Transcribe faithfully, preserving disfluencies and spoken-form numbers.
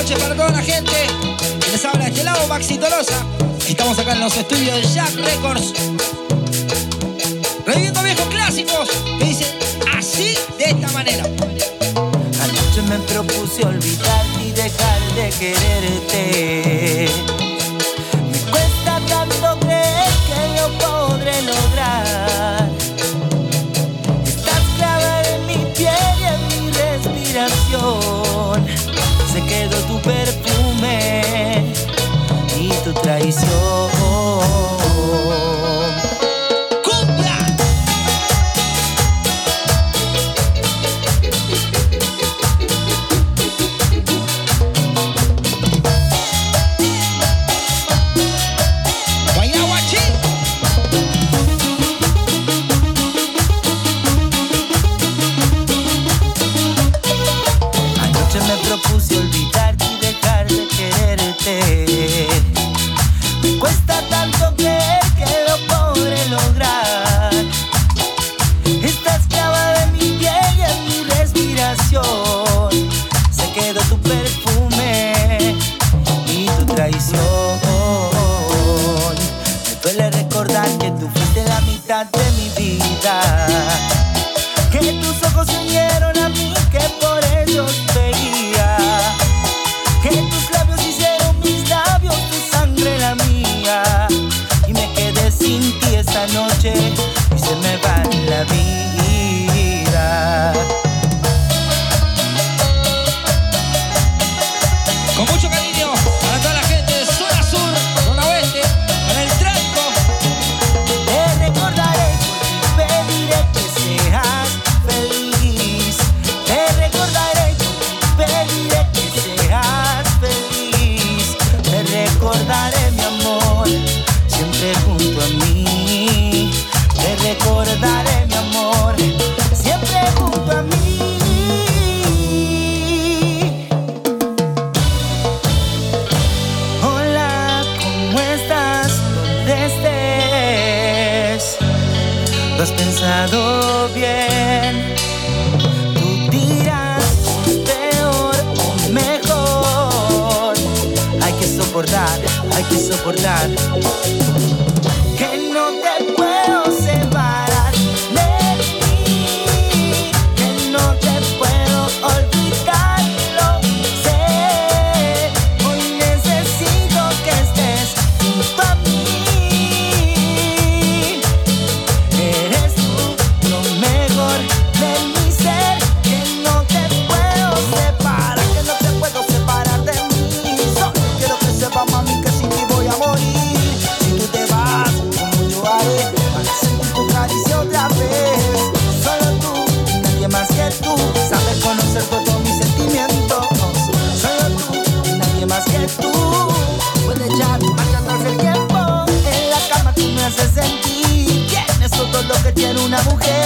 noches para toda la gente. Les habla de este lado Maxi Tolosa. Estamos acá en los estudios de Jack Records, reviviendo viejos clásicos que dicen así, de esta manera. Anoche me propuse olvidarte y dejar de quererte. Me cuesta tanto creer que lo podré lograr. Estás clavada en mi piel y en mi respiración. Se quedó tu perfume y tu traición. Propuse olvidarte y dejar de quererte. Me cuesta tanto creer que lo podré lograr. Estás clavada en mi piel y en mi respiración. Se quedó tu perfume y tu traición. Me duele recordar que tú fuiste la mitad de mi vida, que tus ojos se unieron a mí, que por ellos veía, que tus labios hicieron mis labios, tu sangre la mía. Y me quedé sin ti esta noche y se me va la vida. Con mucho cariño para toda la gente de zona sur, zona oeste, en el tráfico. Te recordaré y pediré que seas feliz. Te recordaré y pediré que seas feliz. Te recordaré, mi amor, siempre junto a mí. Te recordaré, mi amor, siempre junto a mí. Hola, ¿cómo estás? ¿Dónde estés? ¿Lo has pensado bien? Tú dirás, peor o mejor. Hay que soportar, hay que soportar. Que no te puedo separar de ti, que no te puedo olvidar, lo sé. Hoy necesito que estés junto a mí. Eres tú lo mejor de mi ser, que no te puedo separar, que no te puedo separar de mí. Solo quiero que sepas, mami, que sin ti voy a morir. Si tú te vas, como yo haré, para sentir tu caricia otra vez. Solo tú, nadie más que tú, sabes conocer todos mis sentimientos. Solo tú, nadie más que tú, puede echar marcha atrás el tiempo. En la cama tú me haces sentir, tienes todo lo que tiene una mujer.